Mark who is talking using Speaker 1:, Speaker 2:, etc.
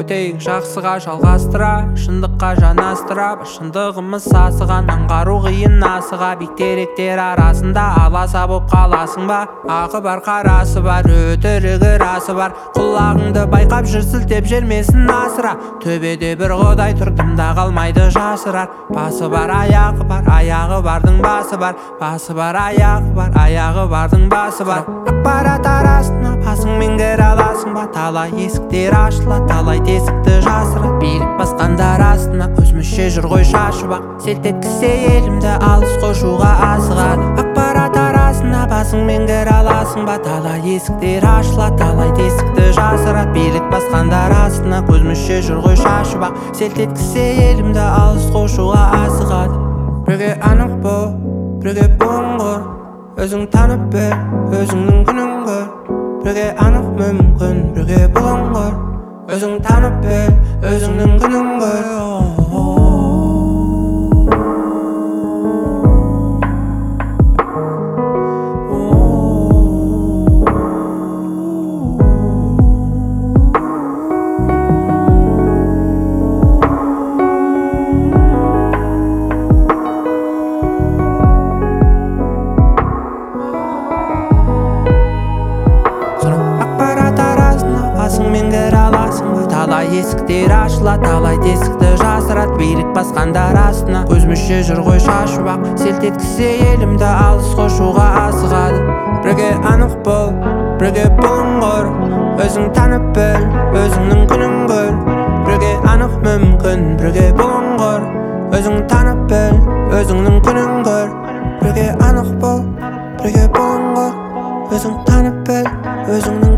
Speaker 1: өтейік жақсыға жалғастыра, шындыққа жанастыра. Шындығымыз сасыған, аңғару қиын асыға. Биктеректер арасында аласа боп қаласың ба? Ағы бар қарасы бар, өтірігі расы бар. Құлағыңды байқап жүр сілтеп жермесін асыра. Төбеде бір құдай тұр, дымда қалмайды жасырар. Басы бар, аяғы бар, аяғы бардың басы бар. Басы бар, аяғы бар, аяғы бардың басы бар. Ақпарат арасына басыңмен кіре аласың ба? Талай есіктер ашылады, талай тесікті жасырады. Билік басқандар астына өзімізше жүр ғой шашып ақ. Селт еткізе елімді алыс қошуға асығады. Ақпарат арасына басыңмен кіре аласың ба? Талай есіктер ашылады, талай тесікті жасырады. Билік басқандар астына көзімізше жүр ғой шашып ақ. Селт еткізе елімді алыс қошуға асығады. Біреуге анық бол, біреуге бұлыңғыр. Өзің танып біл, өзіңнің күнін көр. Біреуге анық мүмкін, біреуге бұлыңғыр. Өзің танып біл, өзіңнің күнін көр. Басыңмен кіре аласың ба? Талай есіктер ашылады, талай тесікті жасырады. Билік басқандар астына көзімізше жүр ғой шашып ақ. Селт еткізе елімді алыс қошуға асығады. Біреуге анық бол, біреуге бұлыңғыр. Өзің танып біл, өзіңнің күнін көр. Біреуге анық мүмкін, біреуге бұлыңғыр. Өзің танып біл, өзіңнің күнін көр. Біреуге анық бол, біреуге бұлыңғыр. Өзің танып біл, өзіңнің